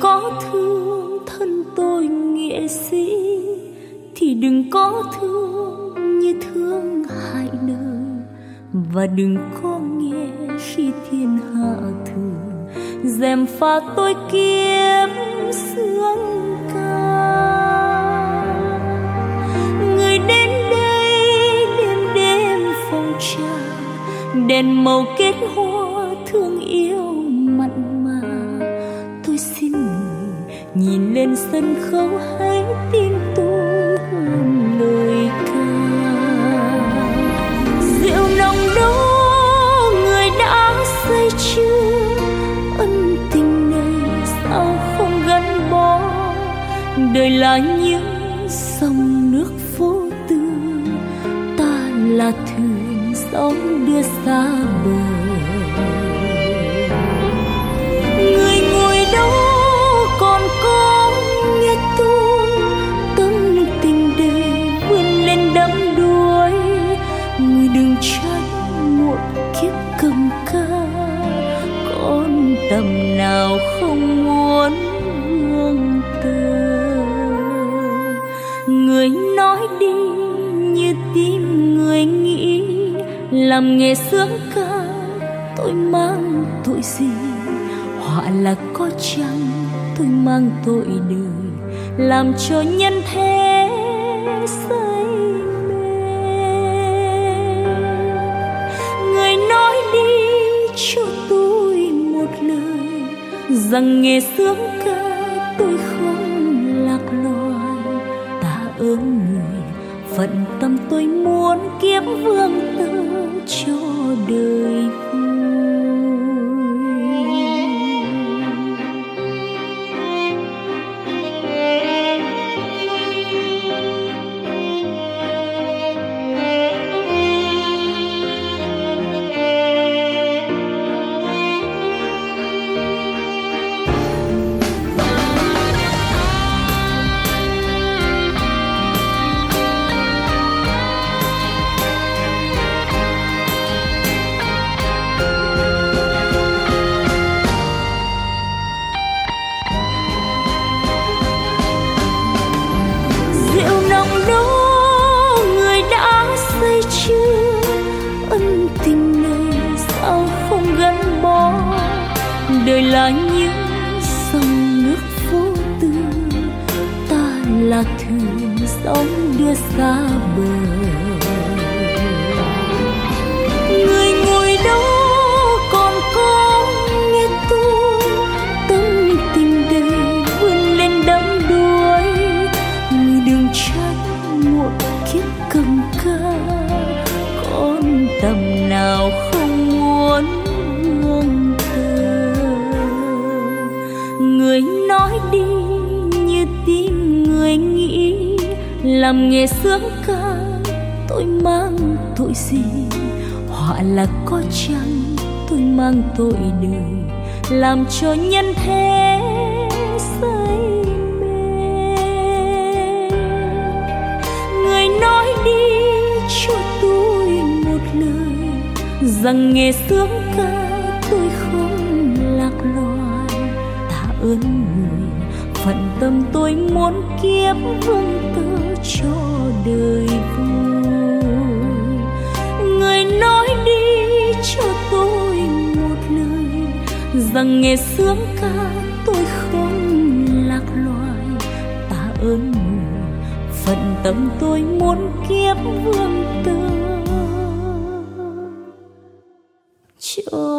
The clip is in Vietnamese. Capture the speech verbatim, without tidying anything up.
có thương thân tôi nghĩa sĩ, thì đừng có thương như thương hại đời, và đừng có nghe khi thiên hạ thường dèm pha tôi kiếm sướng ca. Người đến đây đêm đêm phòng trà, đèn màu kết hoa thương yêu mặn mà. Tôi xin người nhìn lên sân khấu hãy tin tôi hơn lời ca. Rượu nồng đó người đã say chưa, ân tình này sao không gắn bó. Đời là những dòng nước vô tư, ta là thuyền sóng đưa xa bờ. Người ngồi đó còn có nghe tôi, tâm tình đời vươn lên đắm đuối. Người đừng trách muộn kiếp cầm ca, con tầm nào không muốn vương tơ. Người nói đi như tim người nghĩ, làm nghề sướng ca tôi mang tội gì. Họa là có chăng tôi mang tội đời, làm cho nhân thế say mê. Người nói đi cho tôi một lời, rằng nghề sướng ca tôi không lạc loài. Tạ ơn người phận tâm tôi muốn kiếp vương tơ cho đời vui. Đời là những dòng nước vô tư, ta là thuyền sóng đưa xa bờ. Người ngồi đó còn có nghe tôi, tâm tình đời vươn lên đắm đuối. Người đừng trách muộn kiếp cầm ca, con tầm nào không muốn vương tơ. Người nói đi như tim người nghĩ, làm nghề sướng ca tôi mang tội gì. Họa là có chăng tôi mang tội đời, làm cho nhân thế say mê. Người nói đi cho tôi một lời, rằng nghề sướng ca tôi không lạc loài. Tạ ơn người phận tâm tôi muốn kiếp vương tơ cho đời vui. Người nói đi cho tôi một lời, rằng nghề sướng ca tôi không lạc loài. Tạ ơn người phận tâm tôi muốn kiếp vương tơ cho